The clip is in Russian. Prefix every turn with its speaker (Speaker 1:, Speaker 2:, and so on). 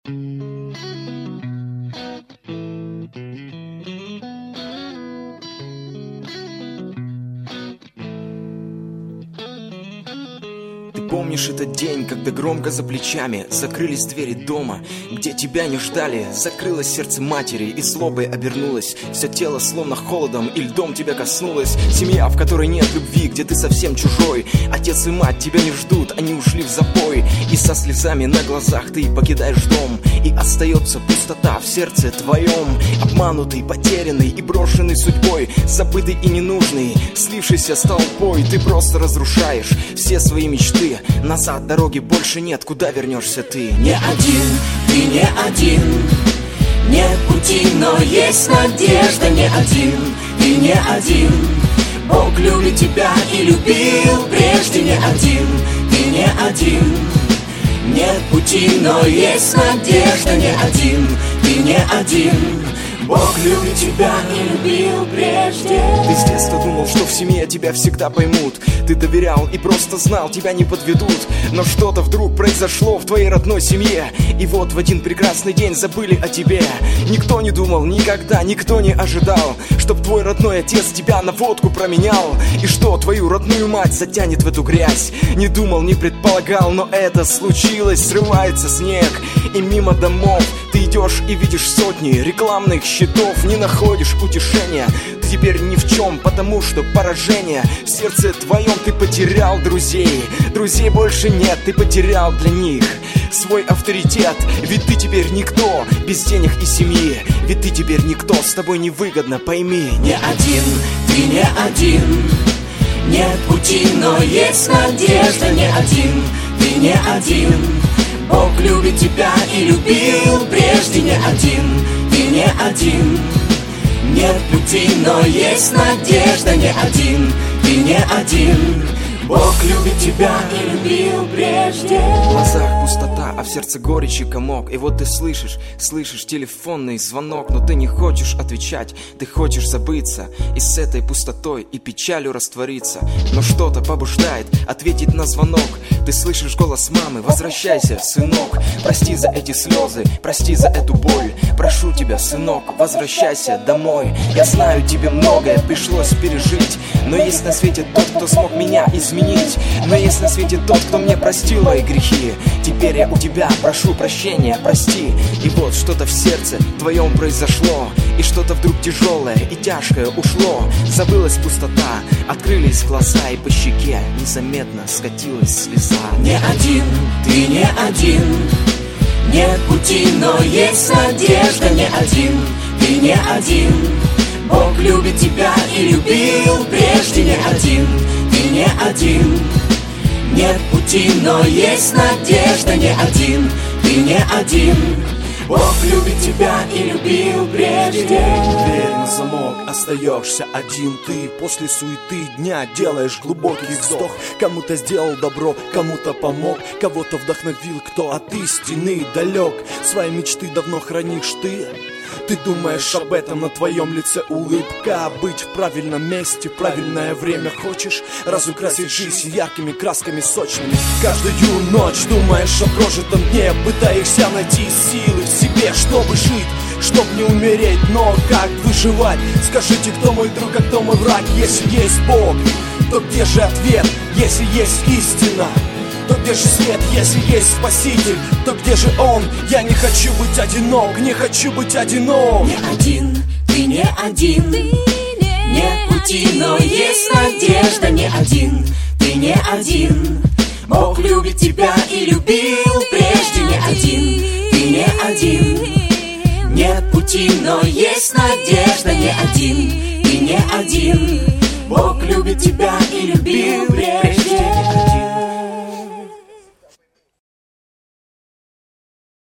Speaker 1: Помнишь этот день, когда громко за плечами закрылись двери дома, где тебя не ждали, закрылось сердце матери и злобой обернулось. Все тело словно холодом и льдом тебя коснулось. Семья, в которой нет любви, где ты совсем чужой. Отец и мать тебя не ждут, они ушли в запой. И со слезами на глазах ты покидаешь дом, и остается пустота в сердце твоем. Обманутый, потерянный и брошенный судьбой, забытый и ненужный, слившийся с толпой. Ты просто разрушаешь все свои мечты. Назад дороги больше нет, куда вернешься ты?
Speaker 2: Не один, ты не один. Нет пути, но есть надежда. Не один, ты не один. Бог любит тебя и любил прежде. Не один, ты не один. Нет пути, но есть надежда. Не один, ты не один. Бог любит тебя и любил прежде.
Speaker 1: Ты с детства думал, что в семье тебя всегда поймут. Ты доверял и просто знал, тебя не подведут. Но что-то вдруг произошло в твоей родной семье, и вот в один прекрасный день забыли о тебе. Никто не думал никогда, никто не ожидал, чтоб твой родной отец тебя на водку променял, и что твою родную мать затянет в эту грязь. Не думал, не предполагал, но это случилось. Срывается снег, и мимо домов ты идешь и видишь сотни рекламных щитов. Не находишь утешения ты теперь ни в чем, потому что поражение в сердце твоем. Ты потерял друзей, друзей больше нет, ты потерял для них свой авторитет. Ведь ты теперь никто без денег и семьи, ведь ты теперь никто, с тобой невыгодно, пойми.
Speaker 2: Не один, ты не один. Нет пути, но есть надежда. Не один, ты не один. Бог любит тебя и любил прежде. Не один, ты не один. Нет пути, но есть надежда. Не один, ты не один. Бог любит тебя и любил прежде.
Speaker 1: В глазах пустота, а в сердце горечь и комок. И вот ты слышишь телефонный звонок, но ты не хочешь отвечать, ты хочешь забыться и с этой пустотой и печалью раствориться. Но что-то побуждает ответить на звонок. Ты слышишь голос мамы: возвращайся, сынок. Прости за эти слезы, прости за эту боль. Прошу тебя, сынок, возвращайся домой. Я знаю, тебе многое пришлось пережить, но есть на свете тот, кто смог меня изменить. Но есть на свете тот, кто мне простил мои грехи. Теперь я у тебя прошу прощения, прости. И вот что-то в сердце твоем произошло, и что-то вдруг тяжелое и тяжкое ушло. Забылась пустота, открылись глаза, и по щеке незаметно скатилась слеза.
Speaker 2: Не один, ты не один. Нет пути, но есть надежда. Не один, ты не один. Бог любит тебя и любил прежде. Не один, ты не один. Нет пути, но есть надежда. Не один, ты не один. Бог любит тебя и любил прежде.
Speaker 3: Дверь на замок, остаешься один ты. После суеты дня делаешь глубокий вздох. Кому-то сделал добро, кому-то помог, кого-то вдохновил, кто от истины далек. Свои мечты давно хранишь ты. Ты думаешь об этом, на твоем лице улыбка. Быть в правильном месте, в правильное время хочешь разукрасить жизнь яркими красками сочными. Каждую ночь думаешь о прожитом дне, пытаешься найти силы в себе, чтобы жить, чтоб не умереть. Но как выживать? Скажите, кто мой друг, а кто мой враг? Если есть Бог, то где же ответ? Если есть истина, то где же свет? Если есть Спаситель, то где же Он? Я не хочу быть одинок, не хочу быть одинок.
Speaker 2: Не один, ты не один. Нет пути, но есть надежда. Не один, ты не один. Бог любит тебя и любил прежде. Не один, ты не один. Нет пути, но есть надежда. Не один, ты не один. Бог любит тебя и любил прежде.